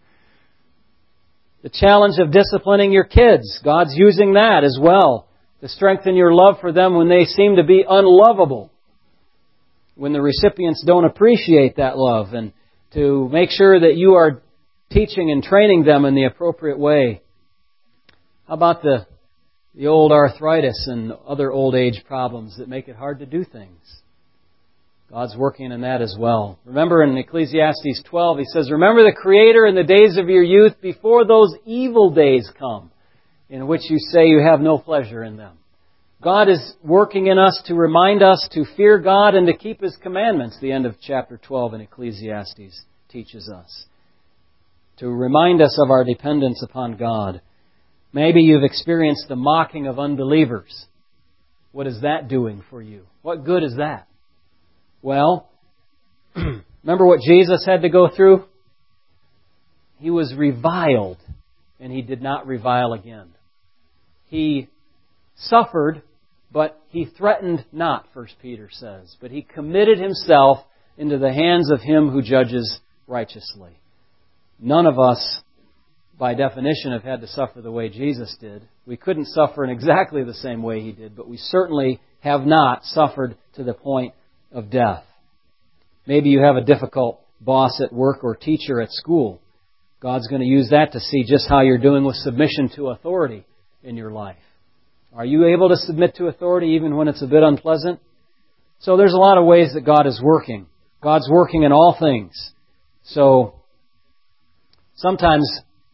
The challenge of disciplining your kids, God's using that as well to strengthen your love for them when they seem to be unlovable, when the recipients don't appreciate that love, and to make sure that you are teaching and training them in the appropriate way. How about the old arthritis and other old age problems that make it hard to do things? God's working in that as well. Remember in Ecclesiastes 12, He says, "Remember the Creator in the days of your youth, before those evil days come, in which you say you have no pleasure in them." God is working in us to remind us to fear God and to keep His commandments. The end of chapter 12 in Ecclesiastes teaches us. To remind us of our dependence upon God. Maybe you've experienced the mocking of unbelievers. What is that doing for you? What good is that? Well, remember what Jesus had to go through? He was reviled, and He did not revile again. He suffered, but He threatened not, 1 Peter says. But He committed Himself into the hands of Him who judges righteously. None of us, by definition, have had to suffer the way Jesus did. We couldn't suffer in exactly the same way He did, but we certainly have not suffered to the point of death. Maybe you have a difficult boss at work or teacher at school. God's going to use that to see just how you're doing with submission to authority in your life. Are you able to submit to authority even when it's a bit unpleasant? So there's a lot of ways that God is working. God's working in all things. So sometimes,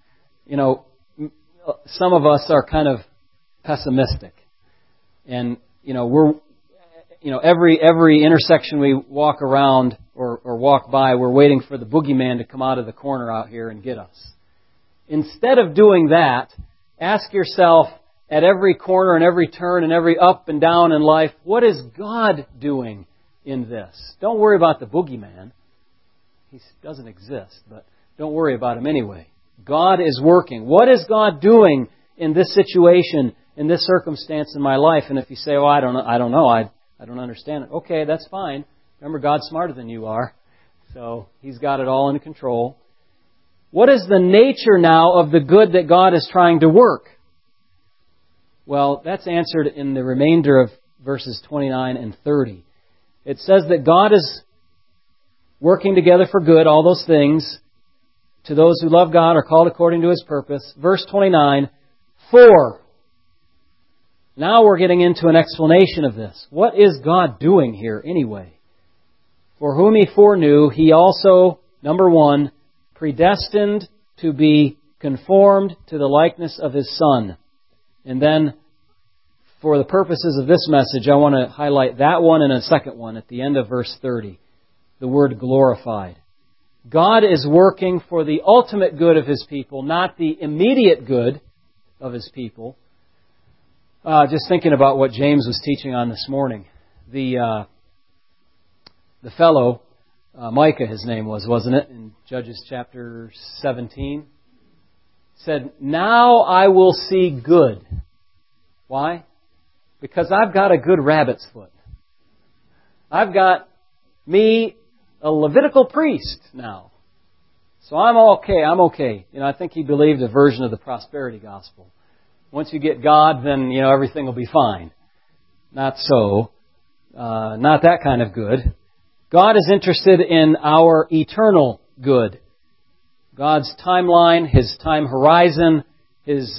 some of us are kind of pessimistic. And, every intersection we walk around or walk by, we're waiting for the boogeyman to come out of the corner out here and get us. Instead of doing that, ask yourself at every corner and every turn and every up and down in life, what is God doing in this? Don't worry about the boogeyman. He doesn't exist, but don't worry about him anyway. God is working. What is God doing in this situation, in this circumstance in my life? And if you say, I don't know, I don't understand it. Okay, that's fine. Remember, God's smarter than you are. So He's got it all under control. What is the nature now of the good that God is trying to work? Well, that's answered in the remainder of verses 29 and 30. It says that God is working together for good, all those things, to those who love God are called according to His purpose. Verse 29, for. Now we're getting into an explanation of this. What is God doing here anyway? For whom He foreknew, He also, number one, predestined to be conformed to the likeness of His Son. And then, for the purposes of this message, I want to highlight that one and a second one at the end of verse 30. The word glorified. God is working for the ultimate good of His people, not the immediate good of His people. Just thinking about what James was teaching on this morning. The fellow, Micah his name was, wasn't it? In Judges chapter 17. Said, now I will see good. Why? Because I've got a good rabbit's foot. I've got me a Levitical priest now. So I'm okay. I think he believed a version of the prosperity gospel. Once you get God, then, everything will be fine. Not so. Not that kind of good. God is interested in our eternal good. God's timeline, His time horizon, His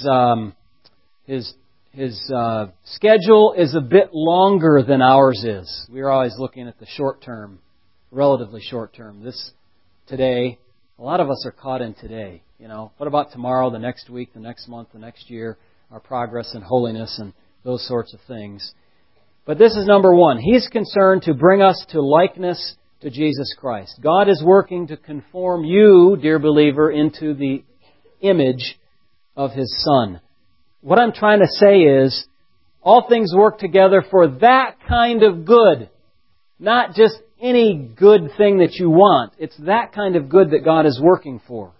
schedule is a bit longer than ours is. We're always looking at the short term, relatively short term. Today, a lot of us are caught in today. What about tomorrow, the next week, the next month, the next year, our progress in holiness and those sorts of things. But this is number one. He's concerned to bring us to likeness to Jesus Christ. God is working to conform you, dear believer, into the image of His Son. What I'm trying to say is, all things work together for that kind of good. Not just any good thing that you want. It's that kind of good that God is working for.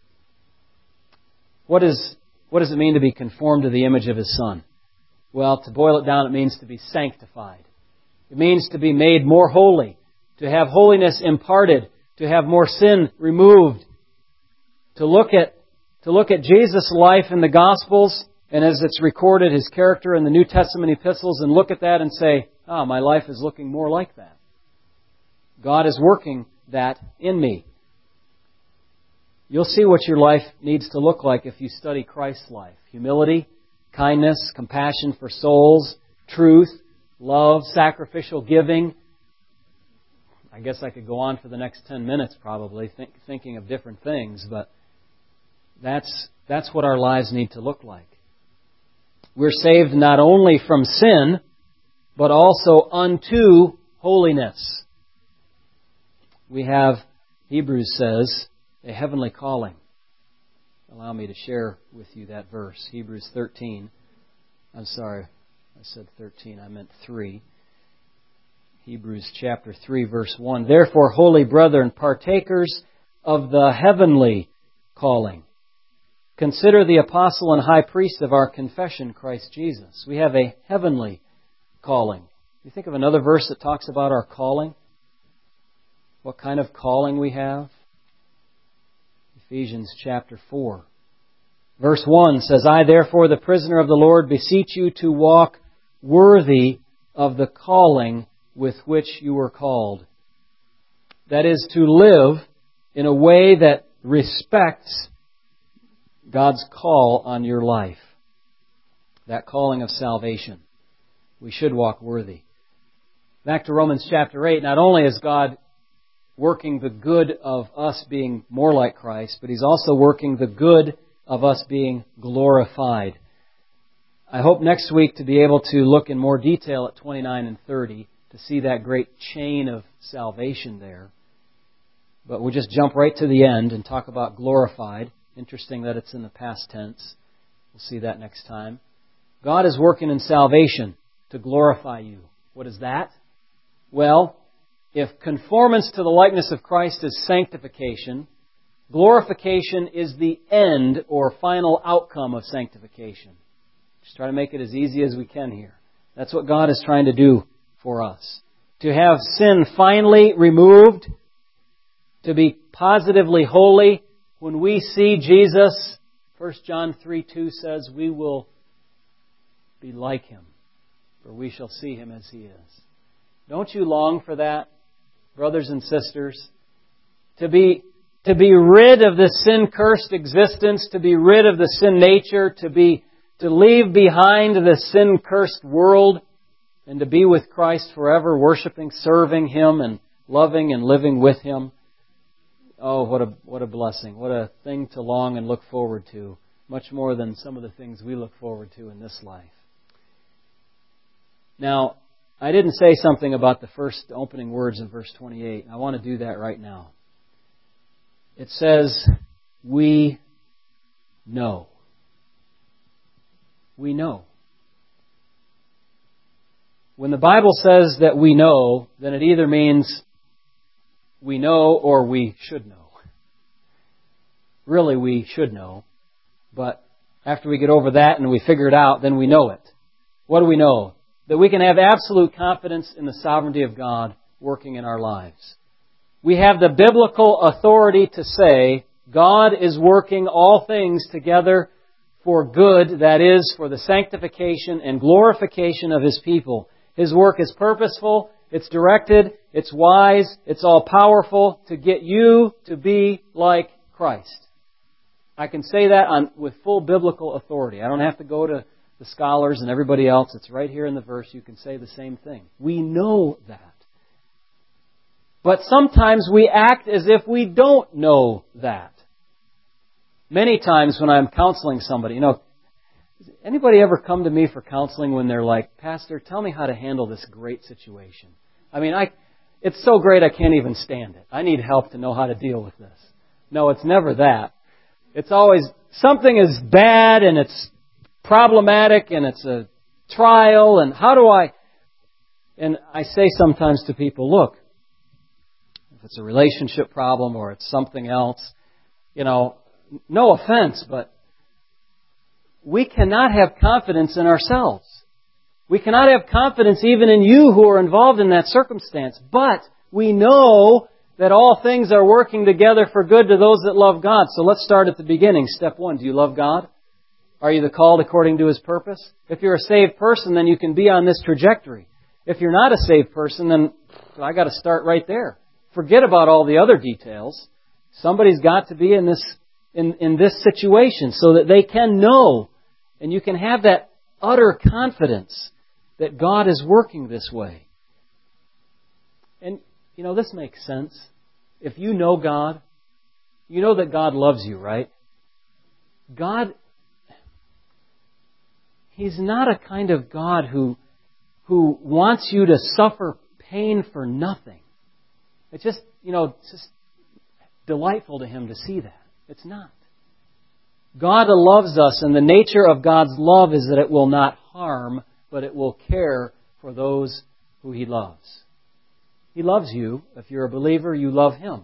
What does it mean to be conformed to the image of His Son? Well, to boil it down, it means to be sanctified. It means to be made more holy, to have holiness imparted, to have more sin removed, to look at Jesus' life in the Gospels, and as it's recorded, His character in the New Testament epistles, and look at that and say, my life is looking more like that. God is working that in me. You'll see what your life needs to look like if you study Christ's life. Humility, kindness, compassion for souls, truth, love, sacrificial giving. I guess I could go on for the next 10 minutes probably, thinking of different things, but that's what our lives need to look like. We're saved not only from sin, but also unto holiness. We have, Hebrews says, a heavenly calling. Allow me to share with you that verse. Hebrews 13. I'm sorry, I said 13, I meant 3. Hebrews chapter 3, verse 1. Therefore, holy brethren, partakers of the heavenly calling, consider the apostle and high priest of our confession, Christ Jesus. We have a heavenly calling. You think of another verse that talks about our calling? What kind of calling we have? Ephesians chapter 4. Verse 1 says, I therefore, the prisoner of the Lord, beseech you to walk worthy of the calling with which you were called. That is, to live in a way that respects God's call on your life. That calling of salvation. We should walk worthy. Back to Romans chapter 8, not only is God working the good of us being more like Christ, but He's also working the good of us being glorified. I hope next week to be able to look in more detail at 29 and 30 to see that great chain of salvation there. But we'll just jump right to the end and talk about glorified. Interesting that it's in the past tense. We'll see that next time. God is working in salvation to glorify you. What is that? Well, if conformance to the likeness of Christ is sanctification, glorification is the end or final outcome of sanctification. Just try to make it as easy as we can here. That's what God is trying to do for us. To have sin finally removed, to be positively holy, when we see Jesus, 1 John 3:2 says, we will be like Him, for we shall see Him as He is. Don't you long for that, brothers and sisters? To be rid of this sin-cursed existence, to be rid of the sin nature, to leave behind the sin-cursed world, and to be with Christ forever, worshiping, serving Him, and loving and living with Him. Oh, what a blessing. What a thing to long and look forward to. Much more than some of the things we look forward to in this life. Now, I didn't say something about the first opening words in verse 28. I want to do that right now. It says, we know. We know. When the Bible says that we know, then it either means we know or we should know. Really, we should know. But after we get over that and we figure it out, then we know it. What do we know? That we can have absolute confidence in the sovereignty of God working in our lives. We have the biblical authority to say, God is working all things together for good, that is, for the sanctification and glorification of His people. His work is purposeful, it's directed, it's wise, it's all-powerful to get you to be like Christ. I can say that with full biblical authority. I don't have to go to the scholars and everybody else. It's right here in the verse. You can say the same thing. We know that. But sometimes we act as if we don't know that. Many times when I'm counseling somebody, anybody ever come to me for counseling when they're like, Pastor, tell me how to handle this great situation? I mean, it's so great I can't even stand it. I need help to know how to deal with this. No, it's never that. It's always something is bad and it's problematic and it's a trial and and I say sometimes to people, look, if it's a relationship problem or it's something else, no offense, but we cannot have confidence in ourselves. We cannot have confidence even in you who are involved in that circumstance. But we know that all things are working together for good to those that love God. So let's start at the beginning. Step 1, do you love God? Are you the called according to His purpose? If you're a saved person, then you can be on this trajectory. If you're not a saved person, then I got to start right there. Forget about all the other details. Somebody's got to be in this situation so that they can know, and you can have that utter confidence that God is working this way. And, this makes sense. If you know God, you know that God loves you, right? God, He's not a kind of God who wants you to suffer pain for nothing. It's just, it's just delightful to Him to see that. It's not. God loves us, and the nature of God's love is that it will not harm, but it will care for those who He loves. He loves you. If you're a believer, you love Him.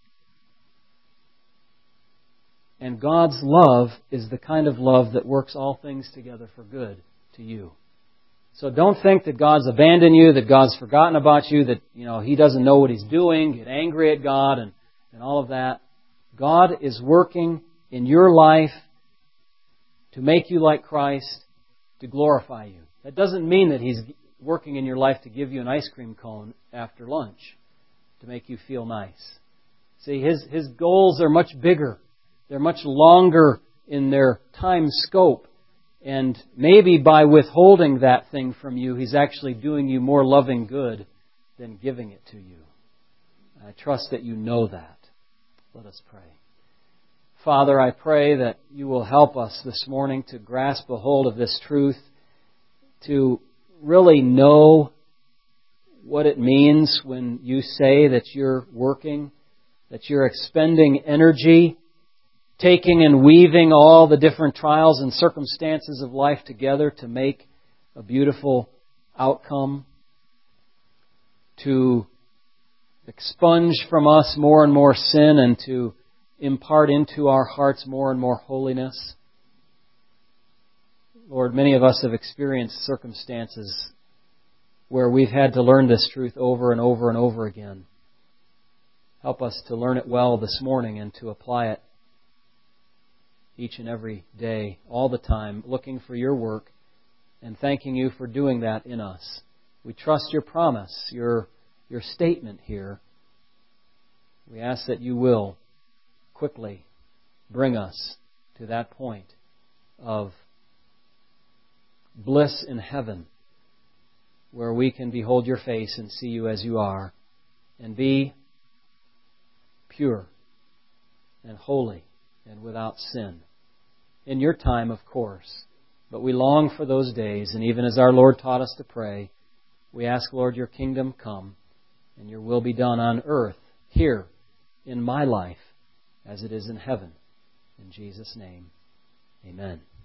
And God's love is the kind of love that works all things together for good to you. So don't think that God's abandoned you, that God's forgotten about you, that He doesn't know what He's doing, get angry at God and all of that. God is working in your life to make you like Christ, to glorify you. That doesn't mean that He's working in your life to give you an ice cream cone after lunch to make you feel nice. See, His goals are much bigger. They're much longer in their time scope. And maybe by withholding that thing from you, He's actually doing you more loving good than giving it to you. I trust that you know that. Let us pray. Father, I pray that You will help us this morning to grasp a hold of this truth, to really know what it means when You say that You're working, that You're expending energy, taking and weaving all the different trials and circumstances of life together to make a beautiful outcome, to expunge from us more and more sin and to impart into our hearts more and more holiness. Lord, many of us have experienced circumstances where we've had to learn this truth over and over and over again. Help us to learn it well this morning and to apply it each and every day, all the time, looking for your work and thanking you for doing that in us. We trust your promise, your statement here. We ask that you will quickly bring us to that point of bliss in heaven, where we can behold your face and see you as you are, and be pure and holy and without sin. In your time, of course, but we long for those days, and even as our Lord taught us to pray, we ask, Lord, your kingdom come, and your will be done on earth, here, in my life, as it is in heaven. In Jesus' name, amen.